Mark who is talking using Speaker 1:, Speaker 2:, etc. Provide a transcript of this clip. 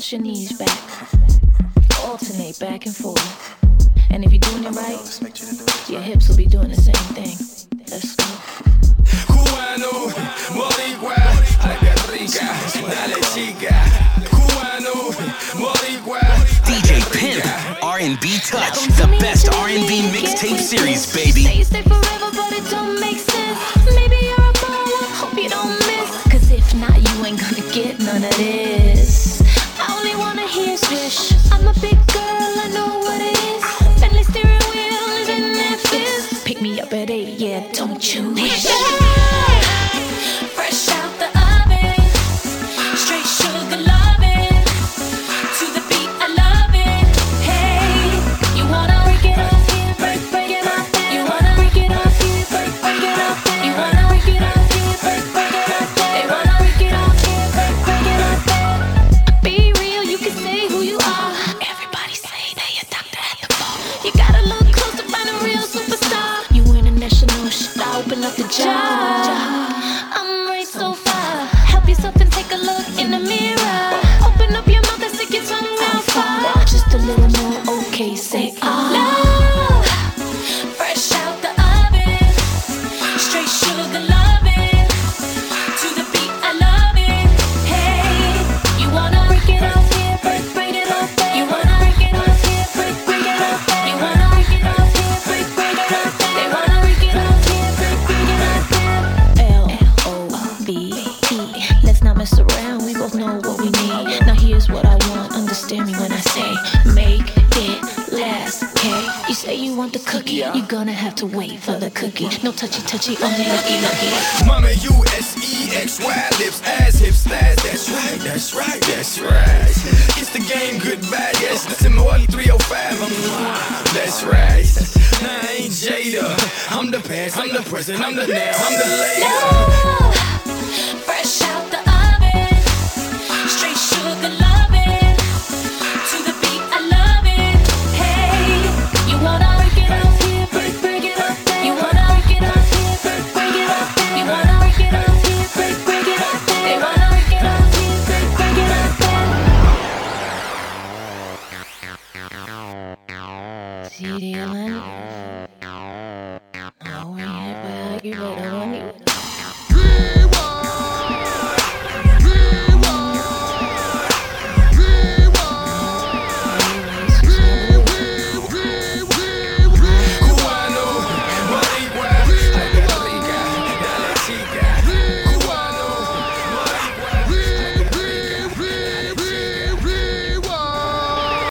Speaker 1: Press your knees back. Alternate back and forth. And if you're doing it right, your hips will be doing the same thing. Let's go.
Speaker 2: Cubano, boricua, haga rica, dale chica. Cubano, boricua.
Speaker 3: DJ Pimp, R&B Touch, the best R&B mixtape series, baby.
Speaker 1: Say you stay forever, but it don't make sense. Maybe you're a baller, hope you don't miss. Cause if not, you ain't gonna get none of this. I only wanna hear swish. I'm a big girl, I know what it is. Bentley steering wheel is in Memphis. Pick me up at 8, yeah, don't you wish? Fresh out the oven, straight sugar loving. To the beat, I love it. Hey, you wanna break it off here, break it off there. You wanna break it off here, break it off there. You wanna break it off here, break it off there. They wanna break it off here, break it off there. Be real, you can say who you are. Everybody say they a doctor at the bar. You gotta look close to find a real superstar. You international shit, I open up the jar. I'm right so far. Help yourself and take a look in the mirror. Open up your mouth and stick your tongue out far. Just a little more, okay, say love. Fresh out the oven, straight sugar loving. To the beat, I love it. Hey, you wanna break it off here, break it off there. You wanna break it off here, break it off there. You wanna break it off here, break it off there. They wanna break it off here, break it off there. L-O-V-E. Let's not mess around, we both know what we need. Now here's what I want, understand me when I say make it last, okay? You say you want the cookie, you're gonna have to wait for the cookie. No touchy, only lucky.
Speaker 2: Mama, U-S-E-X-Y, lips, ass, hips, thighs. That's right. It's the game, good, bad, yes. Listen, Milwaukee 305, that's right. Nah, I ain't Jada. I'm the past, I'm the present, I'm the now, I'm the later.